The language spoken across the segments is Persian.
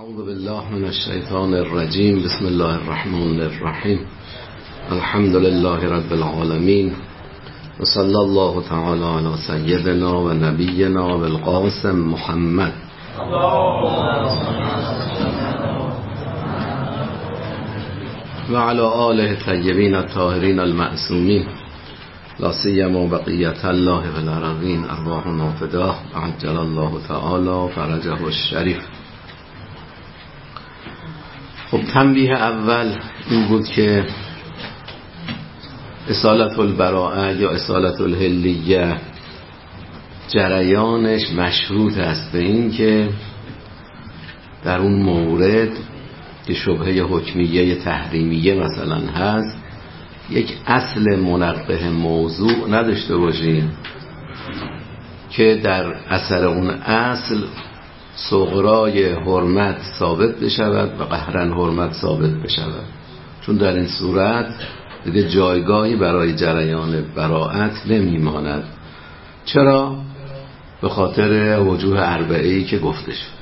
اعوذ بالله من الشیطان الرجیم. بسم الله الرحمن الرحیم. الحمد لله رب العالمین و صلی الله تعالی علی سیدنا و نبینا و القاسم محمد و علی آله الطیبین الطاهرین المعصومین لا سیما بقیت الله فی الارضین ارواحنا فداه عجل الله تعالی فرجه الشریف. خب تنبیه اول این بود که اصالت البراءه یا اصالت الحلیه جریانش مشروط است به این که در اون مورد که شبهه حکمیه تحریمیه مثلا هست یک اصل منبه موضوع نداشته باشیم که در اثر اون اصل صغرای حرمت ثابت بشود و قهرن حرمت ثابت بشود، چون در این صورت دیگه جایگاهی برای جریان براءت نمیماند. چرا؟ به خاطر وجوه اربعه‌ای که گفته شد.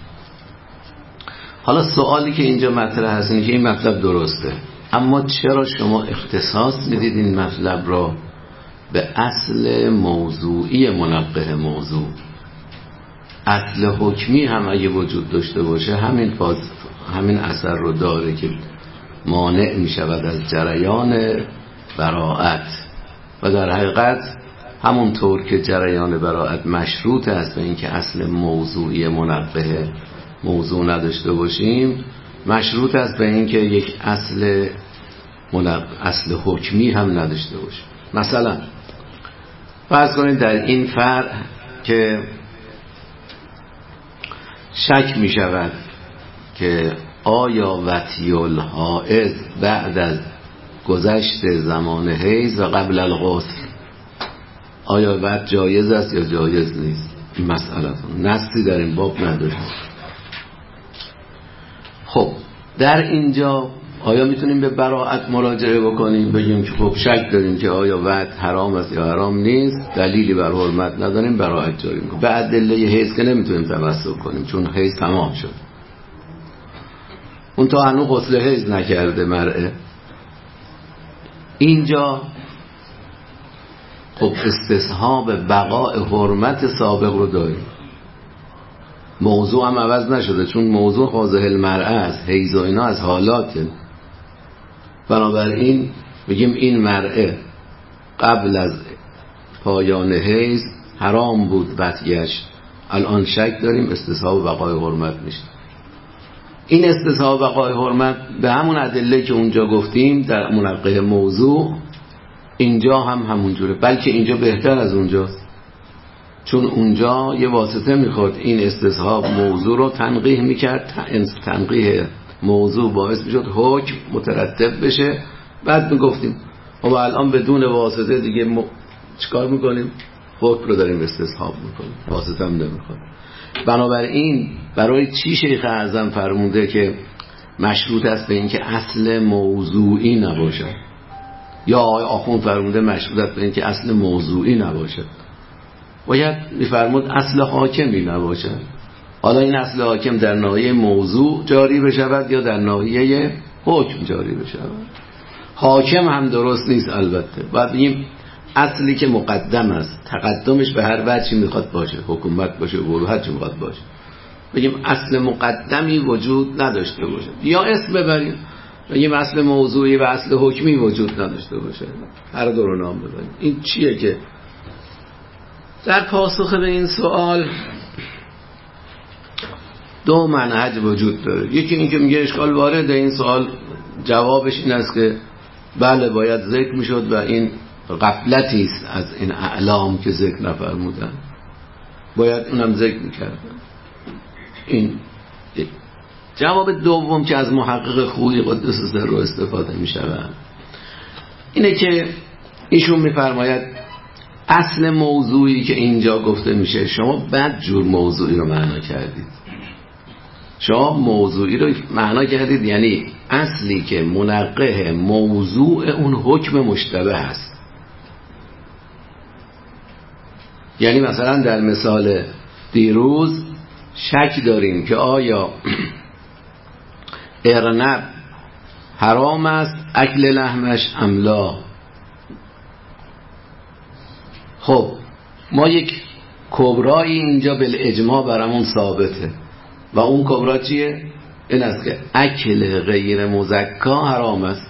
حالا سوالی که اینجا مطرح هست اینه که این مطلب درسته، اما چرا شما اختصاص میدید این مطلب را به اصل موضوعی منبه موضوع؟ اصل حکمی هم اگه وجود داشته باشه همین اثر رو داره که مانع می شود از جریان براءت، و در حقیقت همونطور که جریان براءت مشروط است به اینکه اصل موضوعی منبه موضوع نداشته باشیم، مشروط است به اینکه یک اصل حکمی هم نداشته باشیم. مثلا فرض کنید در این فرع که شک می شود که آیا وطی الحائض بعد از گذشت زمان حیض و قبل الغسل آیا وطی جایز است یا جایز نیست؟ این مسئله نصی در این باب نداریم. خب در اینجا آیا میتونیم به براءت مراجعه بکنیم، بگیم که خب شک داریم که آیا وطی حرام است یا حرام نیست، دلیلی بر حرمت نداریم، براءت جاری میکنیم. به ادله حیض که نمیتونیم تمسک کنیم چون حیض تمام شد، اون تا هنوز غسل حیض نکرده مرئه. اینجا خب استصحاب بقاء حرمت سابق رو داریم، موضوع هم عوض نشده چون موضوع خاضع المرأه است، حیض و اینا از حالاته. بنابراین بگیم این مرأه قبل از پایان حیض حرام بود وطیش، الان شک داریم، استصحاب بقای حرمت میشه. این استصحاب بقای حرمت به همون ادله که اونجا گفتیم در منقه موضوع اینجا هم همونجوره، بلکه اینجا بهتر از اونجاست، چون اونجا یه واسطه میخورد این استصحاب موضوع رو تنقیح میکرد، تنقیح موضوع باعث میشد حکم مترتب بشه، بعد میگفتیم و الان بدون واسطه دیگه چیکار میکنیم؟ حکم رو داریم استصحاب میکنیم، واسطه هم نمیخواد. بنابراین برای چی شیخ اعظم فرموده که مشروط است به این که اصل موضوعی نباشه، یا آقای آخوند فرموده مشروط است به این که اصل موضوعی نباشه؟ باید میفرمود اصل حاکمی نباشه. حالا این اصل حاکم در ناحیه موضوع جاری بشود یا در ناحیه حکم جاری بشود. حاکم هم درست نیست البته، باید بگیم اصلی که مقدم است، تقدمش به هر وجهی میخواد باشه، حکومت باشه، بروحت چی میخواد باشه، بگیم اصل مقدمی وجود نداشته باشه، یا اسم ببریم بگیم اصل موضوعی و اصل حکمی وجود نداشته باشه، هر دو رو نام ببریم. این چیه که در پاسخ به این سوال دو منهج وجود داره. یکی این که میگه اشکال وارد این سوال، جوابش این است که بله باید ذکر میشد و این غفلتی است از این اعلام که ذکر نفرمودن، باید اونم ذکر میکردن. این جواب دوم که از محقق خویی قدس سر رو استفاده میشود اینه که ایشون میفرماید اصل موضوعی که اینجا گفته میشه شما بد جور موضوعی رو معنا کردید. شما موضوعی رو معنا کردید یعنی اصلی که منقه موضوع اون حکم مشتبه است. یعنی مثلا در مثال دیروز شک داریم که آیا ارنب حرام است اکل لحمش املا. خب ما یک کبرایی اینجا بالاجماع برامون ثابته و اون کبرا چیه؟ این است که اکل غیر مزکا حرام است.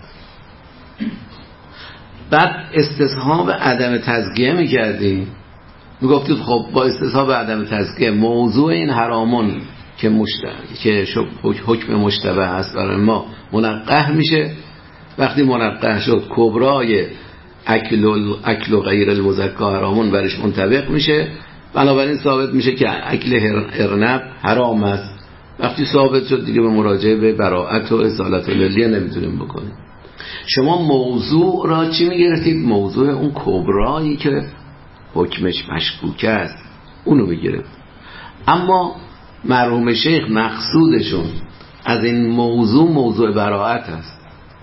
بعد استصحاب عدم تزکیه میکردیم، میگفتید خب با استصحاب عدم تزکیه موضوع این حرامون که حکم مشتبه است برای ما منقح میشه. وقتی منقح شد کبرای اکل غیر المزکا حرامون برش منطبق میشه، بنابراین ثابت میشه که اکل ارنب حرام است. وقتی ثابت شد دیگه به مراجعه به براءت و ازالت العلیه نمیتونیم بکنیم. شما موضوع را چی میگرفتید؟ موضوع اون کبرایی که حکمش مشکوک است اونو بگرفت. اما مرحوم شیخ مقصودشون از این موضوع براءت است،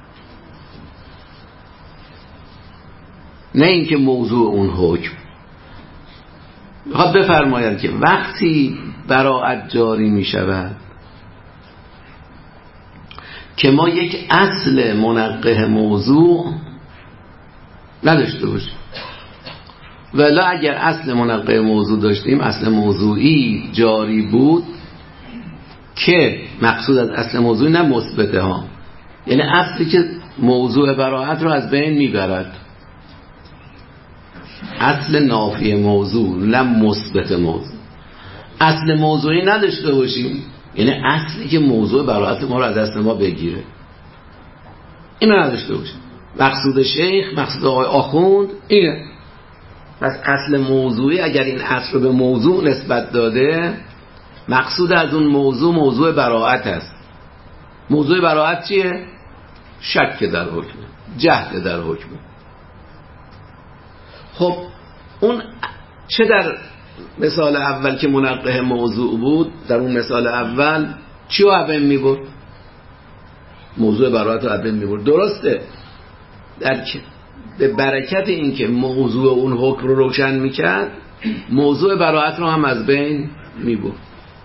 نه اینکه موضوع اون حکم. میخواد بفرماید که وقتی براءت جاری میشود که ما یک اصل منقح موضوع نداشته باشیم، ولی اگر اصل منقح موضوع داشتیم، اصل موضوعی جاری بود که مقصود از اصل موضوعی نه مثبته ها، یعنی اصلی که موضوع براءت رو از بین میبرد، اصل نافی موضوع نه مثبت موضوع. اصل موضوعی نداشته باشیم یعنی اصلی که موضوع براءت ما رو از دست ما بگیره، اینو نداشته باشیم. مقصود شیخ، مقصود آقای آخوند اینه. پس اصل موضوعی اگر این اصل رو به موضوع نسبت داده، مقصود از اون موضوع براءت است. موضوع براءت چیه؟ شک در حکم، جهل در حکم. خب اون چه در مثال اول که منقح موضوع بود، در اون مثال اول چی رو عبن میبرد؟ موضوع براءت رو عبن میبرد. درسته، به برکت این که موضوع اون حکم رو روشن میکرد، موضوع براءت رو هم از بین میبرد.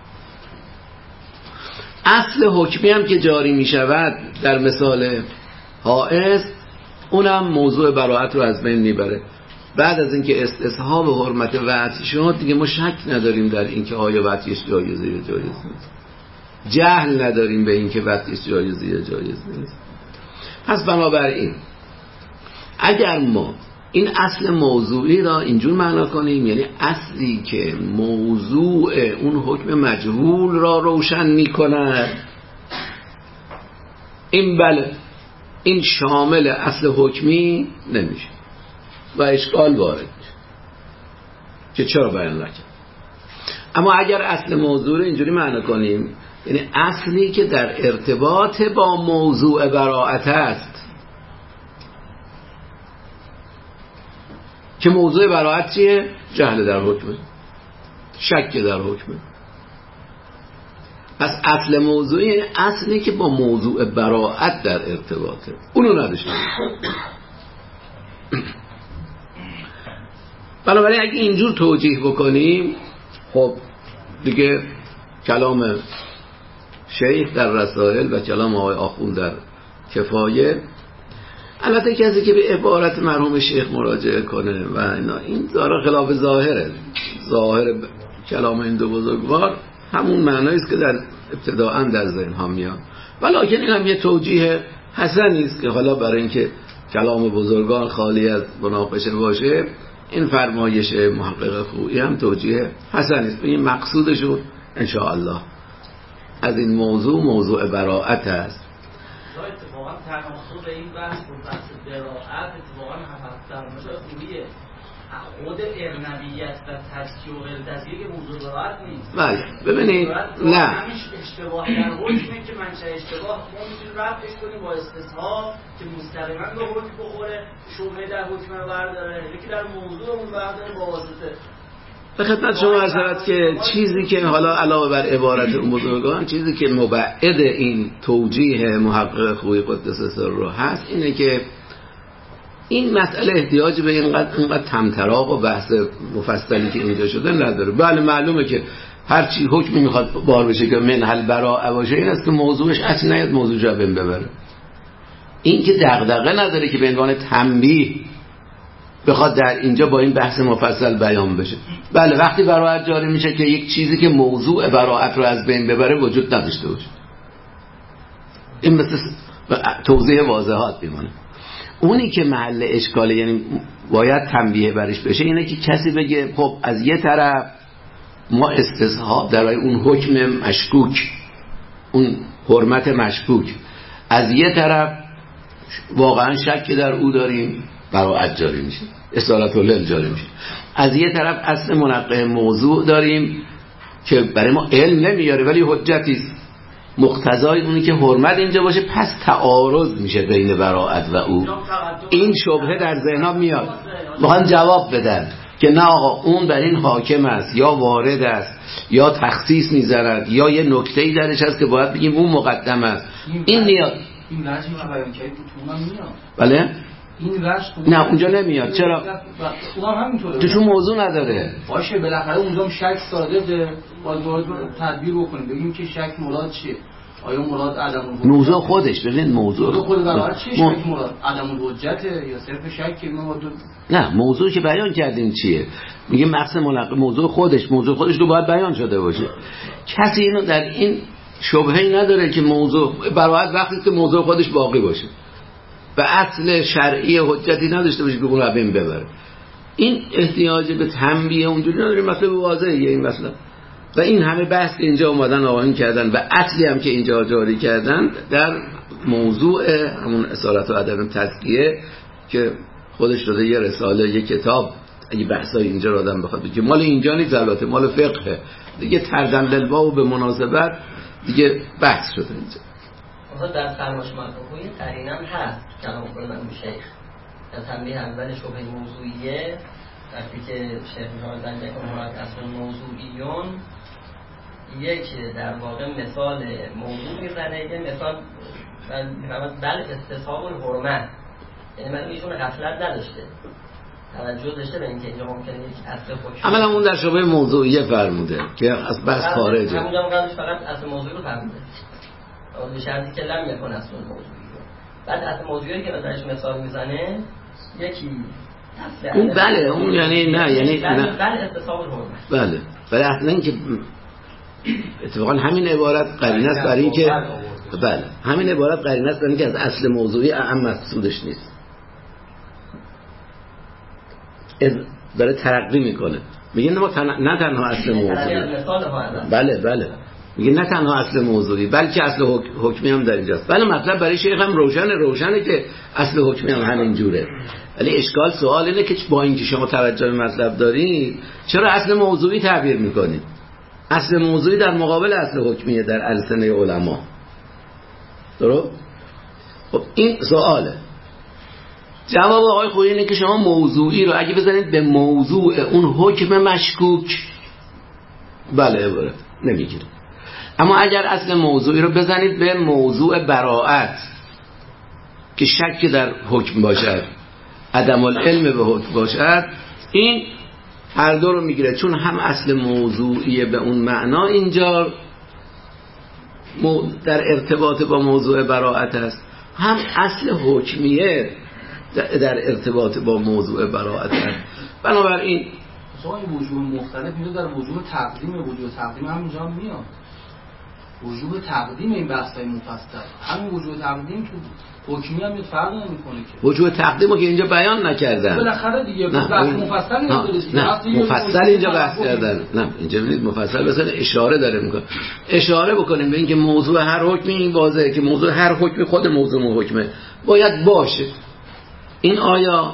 اصل حکمی هم که جاری میشود در مثال حائض، اونم موضوع براءت رو از بین میبره. بعد از اینکه استصحاب حرمت وطی شد دیگه ما شک نداریم در اینکه آیا وطیش جایزه یا جایز نیست، جهل نداریم به اینکه وطیش جایزه یا جایز نیست. پس بنابراین اگر ما این اصل موضوعی را اینجور معنا کنیم، یعنی اصلی که موضوع اون حکم مجهول را روشن می‌کند، این بله، این شامل اصل حکمی نمیشه و اشکال وارد میشه که چرا بیان نکرد. اما اگر اصل موضوع رو اینجوری معنا کنیم، یعنی اصلی که در ارتباط با موضوع براءت است، که موضوع براءت چیه؟ جهل در حکمه، شک در حکمه. پس اصل موضوعی اصلی که با موضوع براءت در ارتباطه، اونو نداشته. بنابراین اگه اینجور توجیه بکنیم، خب دیگه کلام شیخ در رسائل و کلام آقای آخوند در کفایه، البته کسی که به عبارت مرحوم شیخ مراجعه کنه و اینا، این داره خلاف ظاهره. ظاهر کلام این دو بزرگوار همون معنایی است که در ابتداء در ذهن ها میاد، ولیکن این هم یه توجیه حسنی است که حالا برای اینکه کلام بزرگان خالی از مناقشه باشه، این فرمایش محقق خویی هم توجیه حسنی است. این مقصودشون ان شاء الله از این موضوع براءت است. اتفاقا تناسب این بحث با بحث براءت اتفاقا فرمایش خوییه. خود ارنبیت و تزکیه و غیرتزکیه که موضوع براءت نیست. بله ببینید، نه همیشه اشتباه در حکمه که منشأ اشتباه ما میتونیم رفعش کنیم با استصحاب که مستقیما به حکم بخوره، شبهه در حکم رو برداره، یکی در موضوع اون برداره با واسطه. به خدمت شما عرض شود که چیزی که حالا علاوه بر عبارت اون بزرگان، چیزی که مبعد این توجیه محقق خویی قدس سره هست، اینه که این مسئله احتیاج به اینقدر طمطراق و بحث مفصلی که اینجا شده نداره. بله معلومه که هر چی حکمی میخواد بار بشه که منحل براءه باشه این است که موضوعش اصلا نیاد موضوع جا بین ببره. این که دغدغه نداره که به عنوان تنبیه بخواد در اینجا با این بحث مفصل بیان بشه. بله وقتی براءت جاری میشه که یک چیزی که موضوع براءت رو از بین ببره وجود نداشته باشه. این مثل توضیح واضحات میمونه. اونی که محل اشکاله یعنی باید تنبیه برش بشه اینه که کسی بگه خب از یه طرف ما استصحاب در اون حکم مشکوک، اون حرمت مشکوک، از یه طرف واقعا شک در او داریم براءت جاری میشه، اصالت العلم جاری میشه. از یه طرف اصل منقه موضوع داریم که برای ما علم نمیاره ولی حجتی است، مقتضای اونی که حرمت اینجا باشه، پس تعارض میشه بین براءت و او. این شبهه در ذهنم میاد، میخوان جواب بدن که نه آقا اون بر این حاکم است یا وارد است یا تخصیص میذارد یا یه نکته‌ای درش هست که باید بگیم اون مقدم است. این میاد این وجهی که بیان کردی تو من میاد. بله این وجه نه اونجا نمیاد. چرا؟ اونم همینطوره. چون موضوع نداره. باشه بالاخره اونجا هم شک صادقه، باید تدبیر بکنیم بگیم که شک مراد چیه. آیا مراد عدم الحجت؟ موضوع خودش ببین موضوع خود براءت چیه؟ شک مراد عدم الحجت یا صرف شک؟ نه موضوع که بیان کردیم چیه؟ میگه مقصد ملقب موضوع خودش رو باید بیان شده باشه. کسی اینو در این شبهه‌ای نداره که موضوع براءت وقتی که موضوع خودش باقی باشه و اصل شرعی حجتی نداشته باشه که اون رو بین ببره. این احتیاج به تنبیه اونجوری نداره، مطلب واضحه این مثلا. و این همه بحث که اینجا اومدن آقایون کردن و اصلی هم که اینجا جاری کردن در موضوع همون اصالت و عدم تزکیه که خودش شده یه رساله، یه کتاب. اگه بحثای اینجا رو آدم بخواد که مال اینجا نیست، البته مال فقه دیگه، تردن للباب به مناسبت دیگه بحث شده اینجا. آقا در فرمایش مرحوم یه قرینه هم هست کلام کنم شیخ در تنبیه اول شبهه موضوعیه، وقتی که شیخ می‌فرمایند که مراد اصل موضوعیون یک در واقع مثال موضوع میزنه، یه مثال بل استصحاب الحرمت، یعنی من ایشون غفلت نداشته، توجه داشته به اینکه اینجا ممکنه یک اصل حکم عملا اون در شبهه موضوعیه فرموده که از بحث خارجه. همونجا قبلش فقط اصل موضوعی رو فرموده به شرطی که لم یکن اصل موضوعی رو. بعد اصل موضوعی که درش مثال میزنه یکی اون بله اون یعنی نه یعنی نه بله استصحاب الحرمت بله ولی اصلا اینکه اتفاقا همین عبارت قرینه است برای اینکه بله همین عبارت قرینه است برای اینکه از اصل موضوعی اهم مقصودش نیست، داره ترقی میکنه. میگه ما نه تنها اصل موضوعی بله میگه نه تنها اصل موضوعی بلکه اصل حکمی هم در اینجاست. بله مطلب برای شیخ هم روشنه که اصل حکمی هم همین جوره، ولی اشکال سوال اینه که با اینکه شما توجه به مطلب دارید چرا اصل موضوعی تعبیر میکنید؟ اصل موضوعی در مقابل اصل حکمیه در السنه علما. درست؟ خب این سواله. جواب آقای خویی اینه که شما موضوعی رو اگه بزنید به موضوع اون حکم مشکوک بله عبارت نمیگیره، اما اگر اصل موضوعی رو بزنید به موضوع براءت که شک در حکم باشد، عدم العلم به حکم باشد، این هر دو رو میگیره، چون هم اصل موضوعی به اون معنا اینجا در ارتباط با موضوع براءت است، هم اصل حکمیه در ارتباط با موضوع براءت است. بنابراین این وجوه مختلف میاد در وجوه تقدیم هم اینجا میاد، وجوه تقدیم این بحث‌های مفصل، همین وجوه تقدیم تو حکمی هم فرق نمی‌کنه که وجوه تقدیم رو که اینجا بیان نکردن بالاخره دیگه بحث مفصل نه مفصل اینجا بحث کردن، نه اینجا ببینید مفصل مثلا اشاره داره میکنه، اشاره بکنیم به اینکه موضوع هر حکمی این واضحه که موضوع هر حکمی خود موضوع حکمه باید باشه. این آیا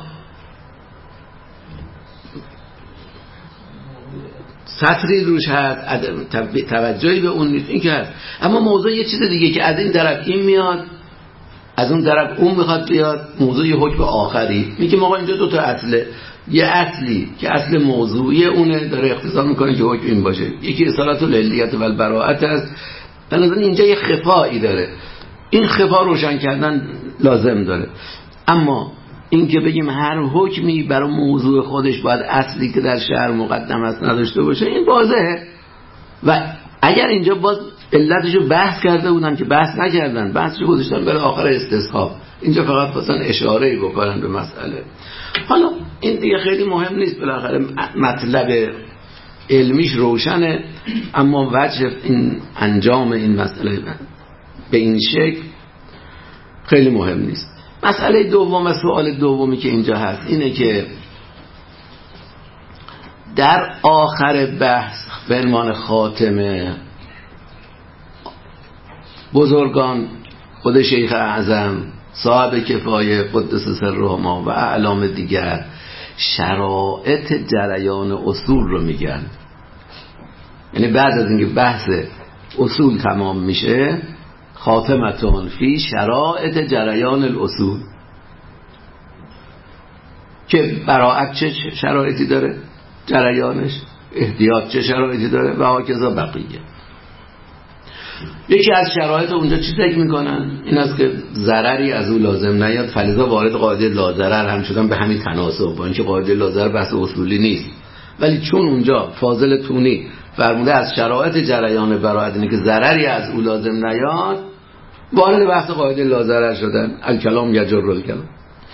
سطری روش هست، توجهی به اون نیست، این که هست. اما موضوع یه چیز دیگه که از این طرف این میاد از اون طرف اون میخواد بیاد، موضوع یه حکم آخری میگه ما اینجا دو تا اصله، یه اصلی که اصل موضوعی اونه داره اقتضا میکنه که حکم این باشه، یکی اصالت العلیت و البراءت است. بنابراین اینجا یه خفایی داره، این خفا روشن کردن لازم داره. اما این که بگیم هر حکمی برای موضوع خودش باید اصلی که در شرع مقدم است نداشته باشه، این واضحه. و اگر اینجا باز علتشو بحث کرده بودن که بحث نکردن، بحثشو گذاشتن برای آخر استصحاب. اینجا فقط خواستن اشاره‌ای بکنن به مسئله. حالا این دیگه خیلی مهم نیست، بالاخره مطلب علمیش روشنه، اما وجه این انجام این مسئله به این شکل خیلی مهم نیست. مسئله دوم و سوال دومی که اینجا هست اینه که در آخر بحث به عنوان خاتمه بزرگان، خود شیخ اعظم، صاحب کفایه قدس سرهما و اعلام دیگر، شرایط جریان اصول رو میگن. یعنی بعد از اینکه بحث اصول تمام میشه، خاتمتون فی شرایط جریان الاصول، که براعت چه شرایطی داره جریانش، احتیاط چه شرایطی داره و هاکذا بقیه. یکی از شرایط اونجا چی فکر میکنن؟ این است که ضرری از او لازم نیاد، فلذا وارد قاعده لاضرر هم شدن به همین تناسب، با اینکه قاعده لاضرر بحث اصولی نیست، ولی چون اونجا فاضل تونی فرموده از شرایط جریان براعت اینه که ضرری از او لازم نیاد، وارد بحث قاعده لاضرر شدن. الکلام یجر الکلام.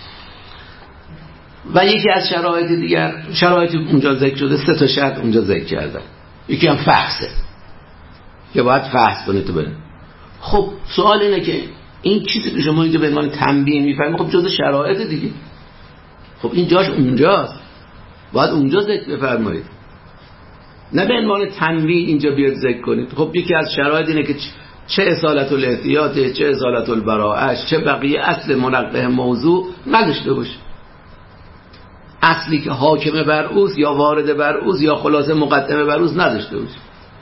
و یکی از شرایط دیگر، شرایطی اونجا ذکر شده، 3 تا شرط اونجا ذکر کردن. یکی هم فحصه که باید فحص کنید تو برید. خب سوال اینه که این چیزی که شما اینجا به عنوان تنبیه میفرمایید، خب جزء شرایط دیگه، خب این جاش اونجاست، باید اونجا ذکر بفرمایید، نه به عنوان تنبیه اینجا بیاد ذکر کنید. خب یکی از شرایط اینه که چه اصالت الاحتیاط، چه اصالت البراءه، چه بقیه اصل منقه موضوع نداشته باشه. اصلی که حاکم بر اوست یا وارد بر اوست یا خلاصه مقدمه بر اوست نداشته باشه.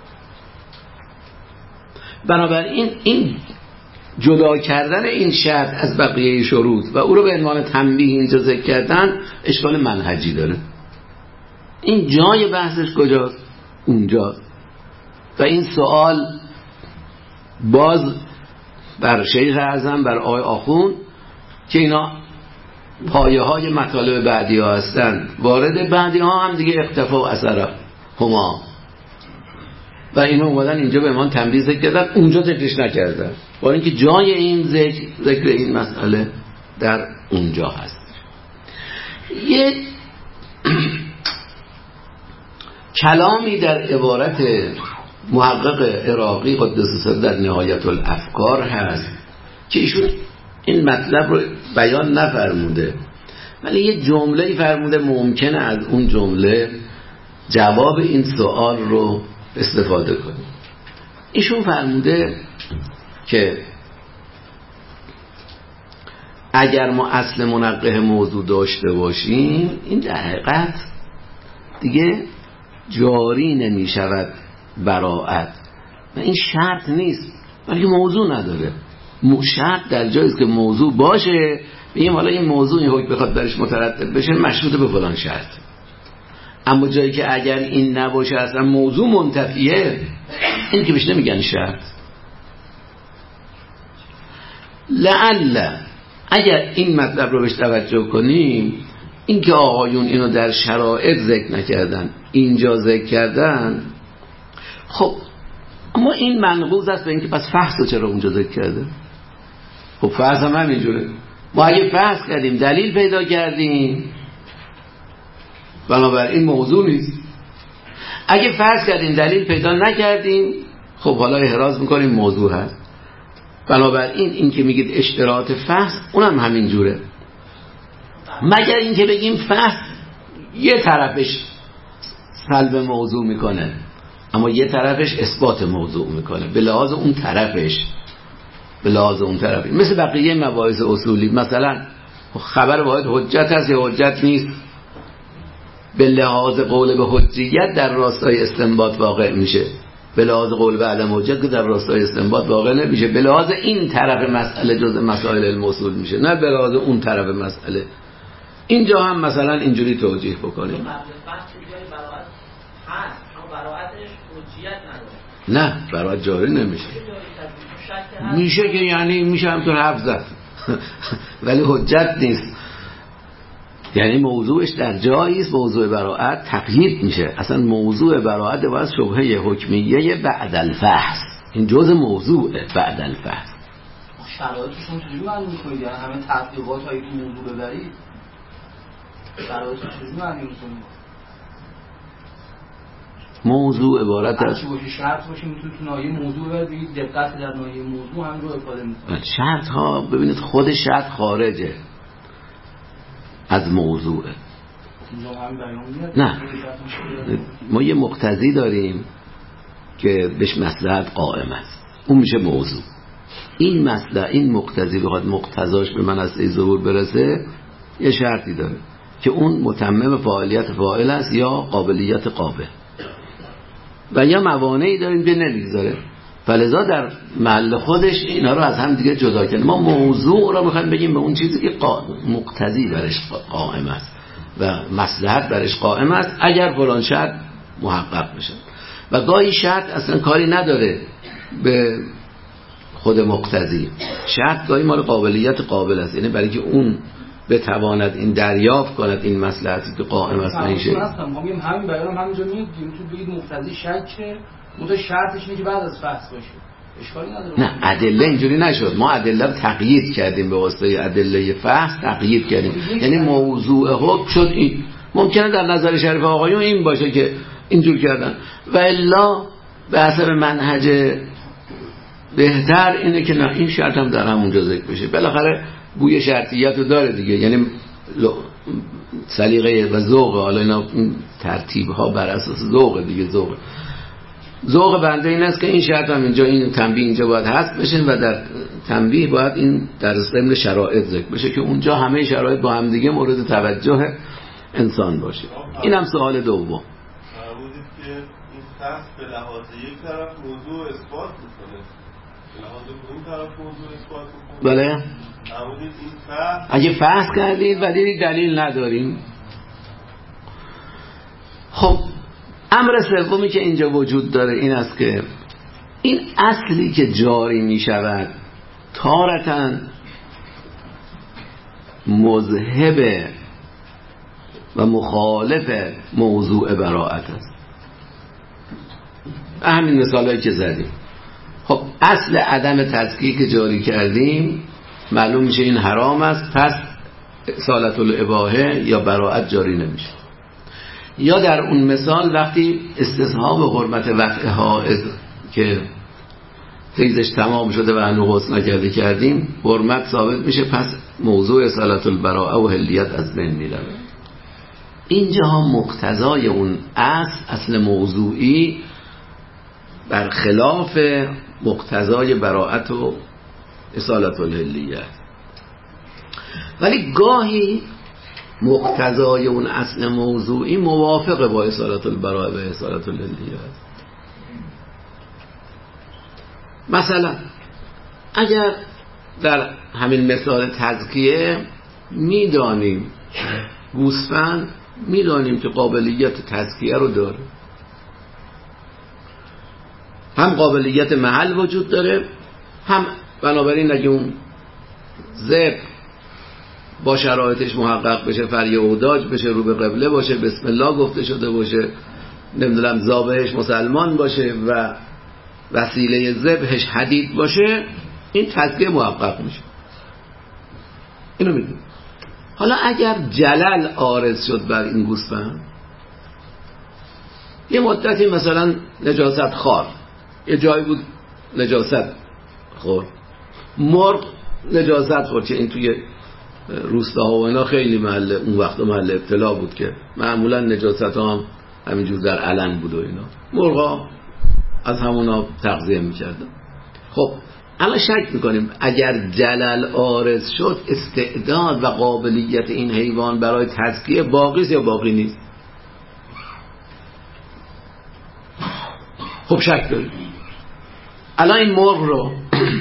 بنابراین این جدا کردن این شرط از بقیه شروط و او رو به عنوان تنبیه اینجا ذکر کردن اشکال منهجی داره. این جای بحثش کجاست؟ اونجاست. و این سوال باز بر شیخ اعظم، بر آقای آخوند که اینا پایه های مطالب بعدی ها هستن، وارد بعدی ها هم دیگه اختفا و اثر هما، و اینو اومدن اینجا به من تنبیه ذکر کردن، اونجا ذکرش نکردن، با اینکه جای این ذکر این مسئله در اونجا هست. یک کلامی در عبارت محقق عراقی قدس سر در نهایت الافکار هست که ایشون این مطلب رو بیان نفرموده، ولی یه جمله فرموده، ممکنه از اون جمله جواب این سوال رو استفاده کنیم. ایشون فرموده که اگر ما اصل منقه موضوع داشته باشیم، این در حقیقت دیگه جاری نمی شود براعت، و این شرط نیست، بلکه موضوع نداره. شرط در جاییست که موضوع باشه، بگیم حالا این موضوع این حکم بخواد درش مترتب بشه مشروط به فلان شرط. اما جایی که اگر این نباشه اصلا موضوع منتفیه، این که بهش نمیگن شرط. لعل اگر این مطلب رو بهش توجه کنیم، این که آقایون اینو در شرایط ذکر نکردن، اینجا ذکر کردن، خب اما این منقوض است به اینکه پس فحص رو چرا اونجا ذکر کرده؟ خب فحص هم همینجوره. ما اگه فحص کردیم، دلیل پیدا کردیم، بنابراین موضوع نیست. اگه فرض کردیم دلیل پیدا نکردیم، خب حالا احراز میکنیم موضوع هست. بنابراین این که میگید اشتراط فحص، اونم همین جوره، مگر این که بگیم فحص یه طرفش سلب موضوع میکنه اما یه طرفش اثبات موضوع میکنه، به لحاظ اون طرفش، به لحاظ اون طرفش. مثل بقیه مباحث اصولی، مثلا خبر واحد حجت هست یا حجت نیست، به لحاظ قول به حجیت در راستای استنباط واقع میشه، به لحاظ قول به عدم حجت که در راستای استنباط واقع نمیشه، به لحاظ این طرف مسئله جزء مسائل الموصول میشه، نه به لحاظ اون طرف مسئله. اینجا هم مثلا اینجوری توجیه بکنیم، نه براعت جاری نمیشه، میشه که یعنی میشه همطور حرف زد ولی حجت نیست. یعنی موضوعش در جایی است موضوع براءت تقیید میشه. اصلا موضوع براءت باید شبهه حکمیه بعد الفحص، این جزء موضوع بعد الفحص. شرایطشون چجوری معلوم می‌کنید؟ یعنی همه تحقیقات هایی تو موضوع ببرید شرایطش چجوری معلوم می‌کنید؟ موضوع عبارت از شرط باشه میتونید تو ناحیه موضوع ببرید، دقت در ناحیه موضوع هم رو افاده می‌کنید. شرط ها ببینید خود شرط خارجه از موضوع. نه ما یه مقتضی داریم که بهش مصلحت قائم است، اون میشه موضوع. این مسئله این مقتضی بخواد مقتضاش به منصه ظهور برسه یه شرطی داره که اون متمم فعالیت فاعل است یا قابلیت قابل، و یا موانعی داریم که نمیگذاره. فلذا در محل خودش اینا رو از هم دیگه جدا کنیم. ما موضوع رو میخوایم بگیم به اون چیزی که مقتضی برش قائم است و مصلحت برش قائم است اگر فلان شرط محقق بشه. و گاهی شرط اصلا کاری نداره به خود مقتضی، شرط گاهی مال قابلیت قابل است، یعنی برای که اون بتواند این دریافت کند این مصلحتی که قائم است نمیشه. ما میگیم همین بیان همینجا میگیم تو بگید مقتضی شکه، اون شرطش اینه که بعد از فحص باشه، اشکالی نداره. نه ادله اینجوری نشد، ما ادله رو تقیید کردیم به واسطه ادله فحص تقیید کردیم، یعنی موضوع حکم شد این. ممکنه در نظر شریف آقایون این باشه که اینجور کردن، و الا به حسب منهج بهتر اینه که نه این شرط هم در همونجا ذکر بشه. بالاخره بوی شرطیت رو داره دیگه، یعنی سلیقه و ذوق. حالا اینا ترتیب ها بر اساس ذوق دیگه، ذوق بنده این است که این شرط هم اینجا، این تنبیه اینجا باید حذف بشه و در تنبیه باید این در ضمن شرایط ذکر بشه که اونجا همه شرایط با هم دیگه مورد توجه انسان باشه. این هم سوال دوم. بودید که این فحص به لحاظ یک طرف موضوع اثبات میکنه، به لحاظ اون طرف موضوع اثبات میکنه. بله اگه فحص کردید و دیدید دلیل نداریم، خب امر سومی که اینجا وجود داره این است که این اصلی که جاری می شود تارتاً مذهب و مخالف موضوع براءت است. همین مثالایی که زدیم. خب اصل عدم تزکیه که جاری کردیم معلوم میشه این حرام است، پس اصالت الاباحه یا براءت جاری نمیشه. یا در اون مثال وقتی استصحاب حرمت وقع حائض که حیضش تمام شده و هنوز غسل نکرده کردیم حرمت ثابت میشه، پس موضوع اصالت البراءه و حلیت از بین میره. اینجا هم مقتضای اون اصل موضوعی برخلاف مقتضای براءت و اصالت الحلیت. ولی گاهی مقتضای اون اصل موضوعی موافقه با اصالت البراءه و اصالت الحلیت. مثلا اگر در همین مثال تزکیه میدانیم گوسفند میدانیم که قابلیت تزکیه رو داره، هم قابلیت محل وجود داره، هم بنابراین اگه اون ذبح با شرایطش محقق بشه، فری اوداج بشه، رو به قبله باشه، بسم الله گفته شده باشه، نمیدونم ذابحش مسلمان باشه و وسیله ذبحش حدید باشه، این تزکیه محقق میشه. اینو میدونیم. حالا اگر جلل عارض شد بر این گوسفند، یه مدتی مثلا نجاست خار، یه جایی بود نجاست خور، مرغ نجاست خور، که این توی روستاها و اینا خیلی محل اون وقت محل ابتلا بود که معمولا نجاست ها هم همینجور در علن بود و اینا، مرغا از همونا تغذیه میکردن. خب الان شک میکنیم اگر جلل عارض شد استعداد و قابلیت این حیوان برای تزکیه باقی است یا باقی نیست؟ خب شک داریم. الان این مرغ رو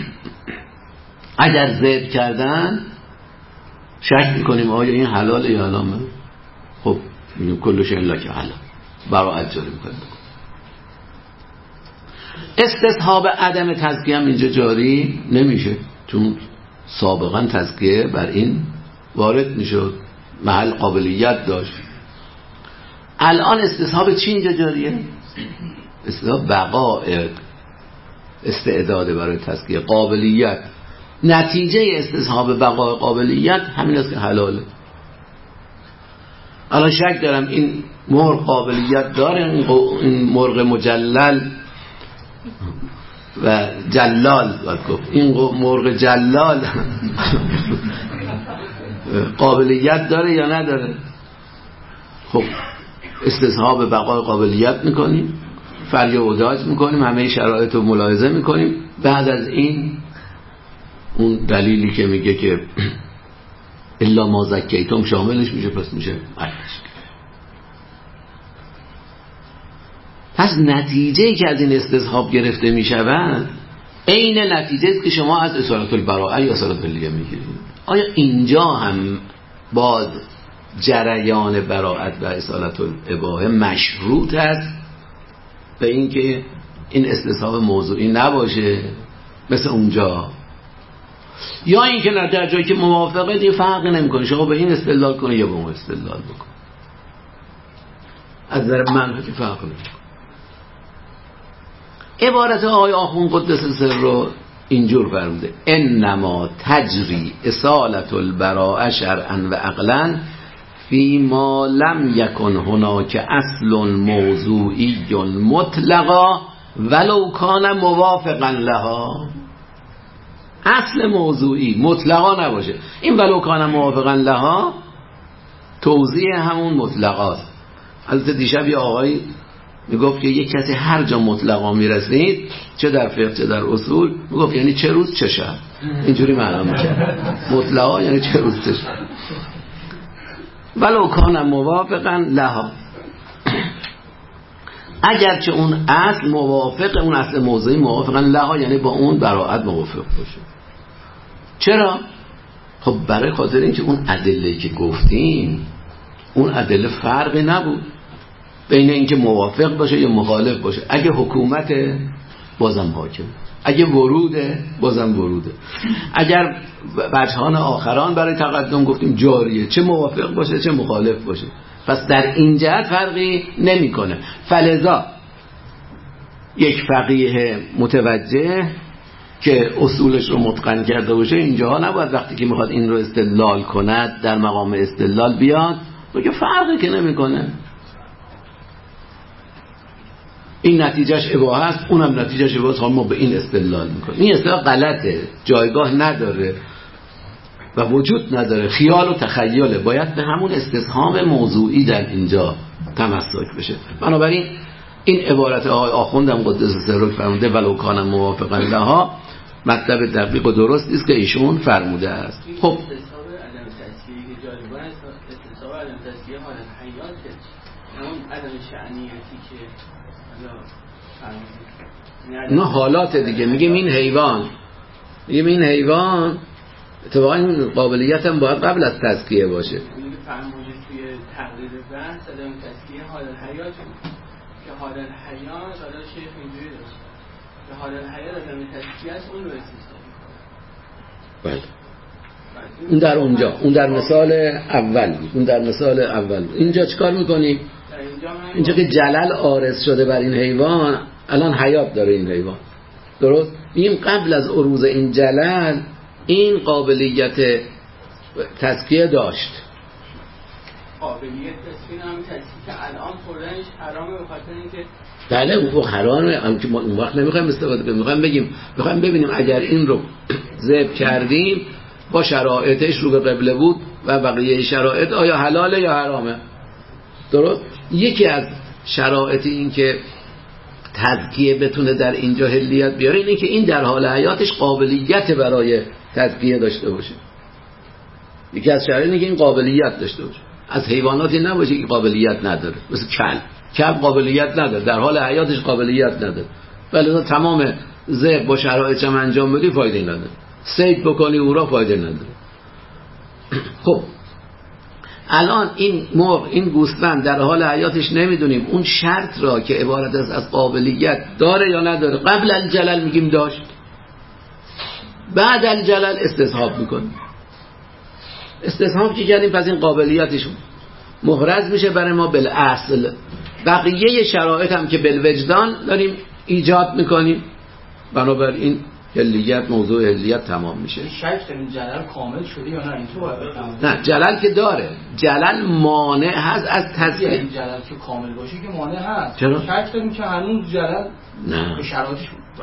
اگر ذبح کردن شک میکنیم آیا این حلاله یا حرامه؟ خب میگیم کلش الا که حلال، براءت جاری میکنیم. استصحاب عدم تزکیه هم اینجا جاری نمیشه، چون سابقا تزکیه بر این وارد میشد محل قابلیت داشت. الان استصحاب چی اینجا جاریه؟ استصحاب بقاء، استعداد برای تزکیه، قابلیت. نتیجه استصحاب بقاء قابلیت همین است که حلاله. الان شک دارم این مرغ قابلیت داره، این مرغ مجلل و جلال باید گفت، این مرغ جلال قابلیت داره یا نداره؟ خب استصحاب بقای قابلیت میکنیم، فریاداج میکنیم، همه شرایط رو ملاحظه میکنیم. بعد از این اون دلیلی که میگه که الا ما زکیتم شاملش میشه، پس میشه عکسش. پس نتیجه‌ای که از این استصحاب گرفته میشود عین نتیجه است که شما از اصالت البراءه یا اصالت اللیه میگیرید. آیا اینجا هم با جریان براءت و اصالت الاباحه مشروط است به اینکه این استصحاب موضوعی نباشه مثل اونجا، یا اینکه نه در جایی که موافقه دیگه فرقی نمیکنه، شما به این استدلال کنه یا به اون استدلال بکن، از نظر من که فرق نمیکنه. عبارت آقای آخوند قدس سر رو اینجور فرموده: انما تجری اصالت البراءه شرعا و عقلا فی ما لم یکن هناک اصل موضوعی مطلقا ولو کان موافقا لها. اصل موضوعی مطلقا نباشه. این ولو کان موافقا لها توضیح همون مطلقاست. البته دیشب یه آقایی میگفت که یک کسی هر جا مطلقا میرسید، چه در فقه چه در اصول، میگفت یعنی چه روز چه شب، اینجوری معنا میشه مطلقا یعنی چه روز چه شب. ولو کان موافقا لها، اگرچه اون اصل موافق، اون اصل موضوعی موافقا لها یعنی با اون براءت موافق باشه. چرا؟ خب برای خاطر اینکه اون ادله که گفتیم اون ادله فرقی نبود بین اینکه موافق باشه یا مخالف باشه. اگه حکومت بازم حاکم، اگه وروده بازم وروده، اگر وجهان آخران برای تقدم گفتیم جاریه، چه موافق باشه چه مخالف باشه. پس در این جهت فرقی نمیکنه. فلذا یک فقیه متوجه که اصولش رو متقن کرده باشه اینجاها نباید وقتی که میخواد این رو استدلال کند در مقام استدلال بیاد بگه فرقی که نمیکنه، این نتیجهش اباحه است، اونم نتیجهش اباحه است، ما به این استدلال میکنیم. این استدلال غلطه، جایگاه نداره و وجود نداره، خیال و تخیله. باید به همون استصحاب موضوعی در اینجا تمسک بشه. بنابراین این عبارت آقای آخوند هم قدس سرک فرموده ولو کان موافقا لها مطلب دقیق و درستی است که ایشون فرموده است. خب استصحاب عدم تزکیه که جالبه است، استصحاب عدم تزکیه حالت حیاته، اون عدم شأنیتی که نه حالات دیگه. میگیم این حیوان، میگیم این حیوان اتفاقا این قابلیت هم باید قبل از تزکیه باشه. میگه فرموده توی تقریر بحث عدم تزکیه حالت حیات که حالت حیات حالا شیخ اینجوری داشت که حالت حیات عدم تزکیه است، اون رو استصحاب میکنه. بله اون در اونجا، اون در مثال اول، اون در مثال اول. اینجا چیکار میکنیم؟ اینجا که جلل عارض شده بر این حیوان، الان حیات داره این حیوان، درست؟ این قبل از عروض این جلل این قابلیت تزکیه داشت. قابلیت تزکیه هم تزکیه که الان خوردنش حرامه به خاطر اینکه بله اون حرامه، هم که ما اون وقت نمیخوایم استفاده کنیم، میخوایم ببینیم اگر این رو ذبح کردیم با شرایطش رو به قبله بود و بقیه شرایط آیا حلاله یا حرامه. درست؟ یکی از شرایط این که تزکیه بتونه در اینجا حلیت بیاره اینه که این در حال حیاتش قابلیت برای تزکیه داشته باشه. یکی از شرایط اینه که این قابلیت داشته باشه. از حیواناتی نباشه که قابلیت نداره، مثل کلب قابلیت نداره، در حال حیاتش قابلیت نداره، ولی تمام ذبح با شرایطش هم انجام بدی فایده نداره، صید بکنی او را فایده نداره. خب الان این مرغ، این گوسفند در حال حیاتش نمیدونیم اون شرط را که عبارت است از قابلیت داره یا نداره. قبل الجلل میگیم داشت، بعد الجلل استصحاب میکنیم. استصحاب که کردیم پس این قابلیتش محرز میشه برای ما بالاصل. بقیه شرایط هم که بالوجدان داریم ایجاد میکنیم، بنابراین حلیت، موضوع حلیت تمام میشه. شک داریم جلال کامل شده یا نه؟ اینطور باید بفهمیم. نه، جلال که داره، جلال مانع هست از تزکیه. این جلال که کامل باشه که مانع هست. چرا؟ شک داریم که هنوز جلال نه به شرایطش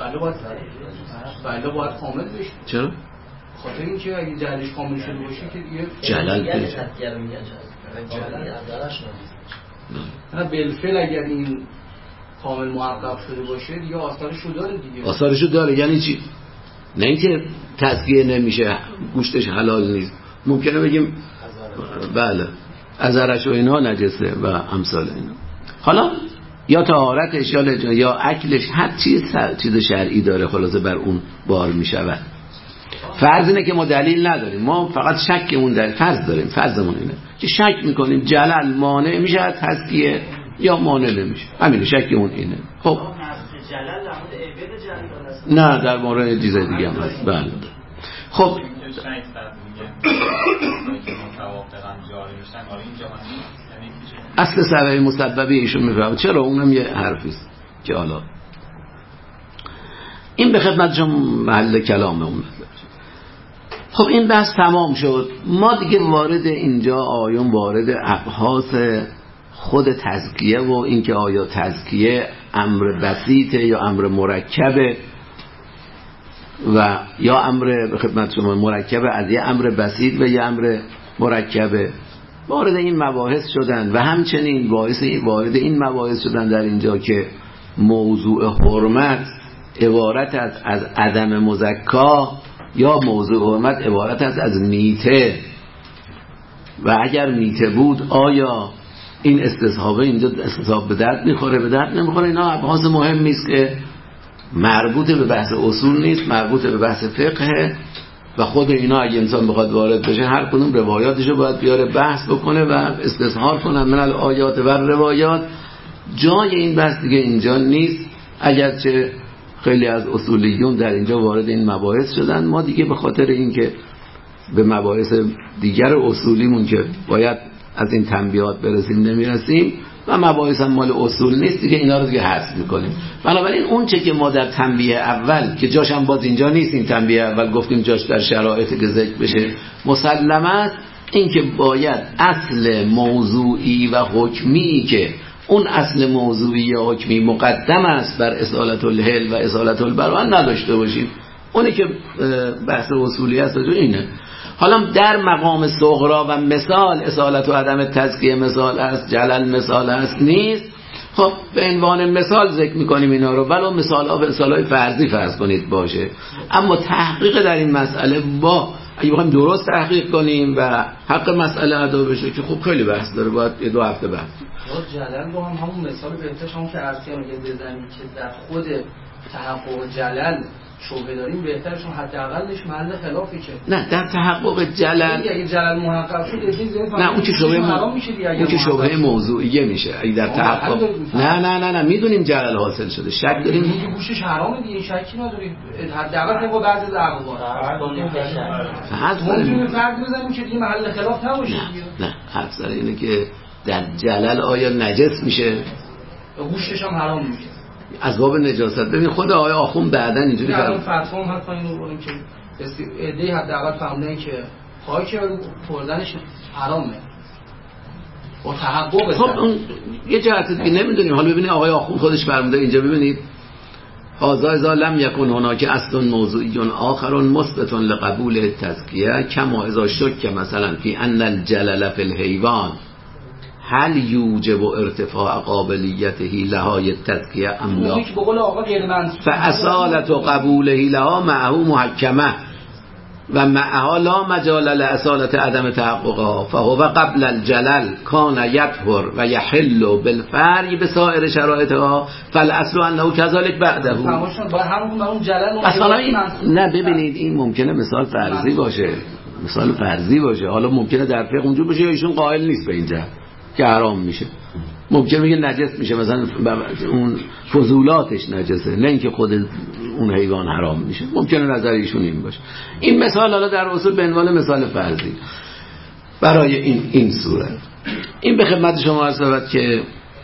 باید کامل بشه. چرا؟ خاطر اینکه اگه جلالش کامل شده باشه که دیگه جلال پیش نه بالفعل اگر این کامل محقق شده باشه دیگه آثارشو داره دیگه. آثارشو داره یعنی چی؟ نه اینکه تزکیه نمیشه، گوشتش حلال نیست، ممکنه بگیم بله عذرش و اینا نجسه و امثال اینا. حالا یا طهارتش یا اکلش هر چیز شرعی داره خلاصه بر اون بار میشود. فرض اینه که ما دلیل نداریم، ما فقط شکمون در فرض داریم، فرضمون اینه که شک میکنیم جلال مانع میشه از تزکیه یا مانع نمیشه، همین شکمون اینه. خب نه در مورد چیز دیگه هم هست. بله خب اصل سبب مسببی ایشون میفهمه. چرا؟ اونم یه حرفیست که حالا این به خدمت شما محل کلام اون. خب این بحث تمام شد، ما دیگه وارد اینجا آیون وارد ابحاث خود تزکیه و اینکه آیا تزکیه امر بسیطه یا امر مرکبه و یا امر به خدمت شما مرکبه از یه امر بسیط و یه امر مرکبه، وارد این مباحث شدن و همچنین وارد این مباحث شدن در اینجا که موضوع حرمت عبارت از عدم مزکا یا موضوع حرمت عبارت از میته و اگر میته بود آیا این استصحابه اینجا استصحاب به درد میخوره به درد نمیخوره. اینا ابحاث مهمی است که مربوط به بحث اصول نیست، مربوط به بحث فقه و خود اینا اگه انسان بخواد وارد بشه هر کدوم روایاتشو باید بیاره بحث بکنه و استظهار کنه من الآیات و روایات. جای این بحث دیگه اینجا نیست، اگرچه خیلی از اصولیون در اینجا وارد این مباحث شدن. ما دیگه به خاطر اینکه به مباحث دیگر اصولیمون که باید از این تنبیهات برسیم نمیرسیم و مباحث هم مال اصول نیست دیگه، اینا رو دیگه حذف میکنیم. بنابراین اون چه که ما در تنبیه اول که جاش هم باز اینجا نیست، این تنبیه اول گفتیم جاش در شرایط که ذکر بشه مسلمت، این که باید اصل موضوعی و حکمی که اون اصل موضوعی یا حکمی مقدم است بر اصالت الحل و اصالت البراءه نداشته باشیم. اونی که بحث اصولی است اینه. حالا در مقام صغرا و مثال اصالت و عدم تزکیه مثال است، جلل مثال است نیست. خب به عنوان مثال ذکر میکنیم اینا رو، ولو مثالهای فرضی فرض کنید باشه، اما تحقیق در این مسئله با اگه بخوایم درست تحقیق کنیم و حق مسئله ادا بشه که خب خیلی بحث داره، باید 2 هفته بحث. جلل رو هم همون مثال بهترش همون که عرض کردم که بزنیم که در خود تحقق جلل شبهه داریم بهترشون حداقلش محل خلافی که نه در تحقق جلل اگه جلل محقق شد نه اون که شبهه موضوعیه میشه اگه در تحقق نه میدونیم جلل حاصل شده، شک داریم میگه گوشش حرامه دیگه، شکی نداریم حداقل با بعضی ضربات ممکنه فرض بزنیم که دیگه محل خلاف نباشه. نه حرف سر اینه که در جلل آیا نجس میشه؟ گوشش هم حرام میشه از باب نجاست. ببین خود آقای آخوند بعدن اینجوری فرمود فتوا هم هست اینو بگیم که ایده حداقل فهمیدن که خاک خوردنش حرامه با تحقق. خب اون یه جهت دیگه نمیدونیم. حالا ببینید آقای آخوند خودش فرموده اینجا، ببینید هذا اذا لم یکن هناک اصل موضوعی آخر مثبت لقبول التزکیه کما اذا شک مثلا فی ان الجلل فی الحیوان هل یوجب ارتفاع قابلیته لهای التزکیه ام لا فاصالت قبوله لها معه محکمه و معها لا مجال لاصالت عدم تحققها فهو قبل الجلل کان یطهر و یحل بالفرع بسائر شرایطها فالاصل انه كذلك بعده. اصلا نه ببینید این ممکنه مثال فرضی باشه، حالا ممکنه در فقه اونجور باشه یا ایشون قائل نیست به اینجا که حرام میشه، ممکنه میگه نجس میشه، مثلا اون فضولاتش نجسه نه اینکه خود اون حیوان حرام میشه، ممکنه نظر ایشون این باشه. این مثال حالا در اصول به عنوان مثال فرضی. برای این صورت. این به خدمت شما عرض شود که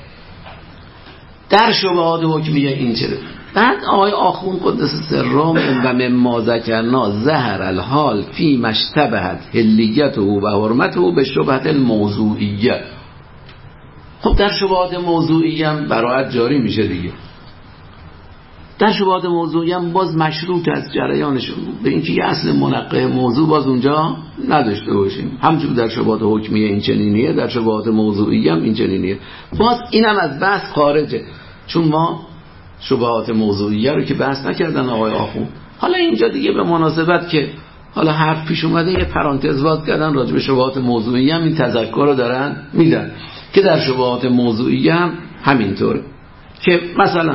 در شبهات حکمیه این چه. بعد آقای آخوند قدس سرهم و مما ذکرنا ظهر الحال فی مشتبهت حلیته و حرمته به شبهت الموضوعیه. خب در شبهات موضوعی هم براعت جاری میشه دیگه. در شبهات موضوعی هم باز مشروط از جریانشون به اینکه یه اصل منقه موضوع باز اونجا نداشته باشیم. همچون در شبهات حکمیه این چنینیه، در شبهات موضوعی هم این چنینیه. باز اینم از بحث خارجه، چون ما شبهات موضوعیه رو که بحث نکردن آقای آخوند. حالا اینجا دیگه به مناسبت که حالا حرف پیش اومده یه پرانتز باز کردن راجع به شبهات موضوعی هم این تذکر رو دارن میدن که در شبهات موضوعی هم همینطوره که مثلا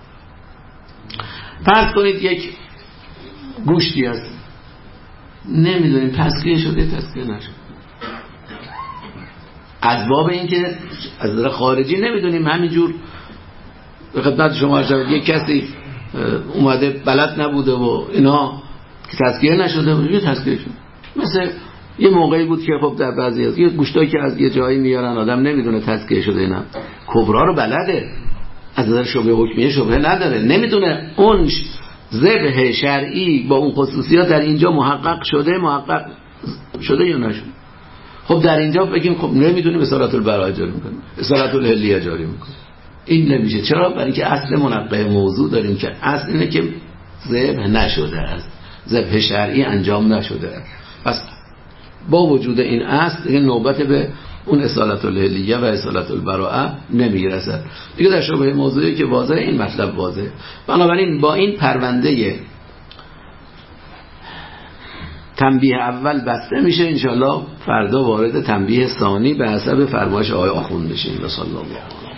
فرض کنید یک گوشتی هست نمیدونیم تسکیه شده تسکیه نشده، از باب این که از نظر خارجی نمیدونیم، همینجور به خدمت شما شد یک کسی اومده بلد نبوده و اینا که تسکیه نشده و یه تسکیه شده. مثل یه موقعی بود که خب در بعضی از یه گوشتایی که از یه جایی میارن آدم نمیدونه تسکیه شده اینا، کبرا رو بلده، از نظر شبهه حکمیه شبهه نداره، نمیدونه اون ذبح شرعی با اون خصوصیات در اینجا محقق شده یا نشده. خب در اینجا بگیم خب نمیدونیم اصالت البراءه جاری میکنیم، اصالت الحلیه جاری میکنیم. این نمیشه. چرا؟ برای اینکه اصل منقه موضوع داریم که اصل اینه که ذبح نشده است، ذبح شرعی انجام نشده است. پس با وجود این اصل دیگه نوبت به اون اصالت الحلیه و اصالت البراءه نمیرسد دیگه. در شبهه موضوعی که واضحه این مطلب واضحه. بنابراین با این پرونده تنبیه اول بسته میشه، انشالله فردا وارد تنبیه ثانی به حسب فرمایش آقای آخوند بشیم. صلی الله علیه و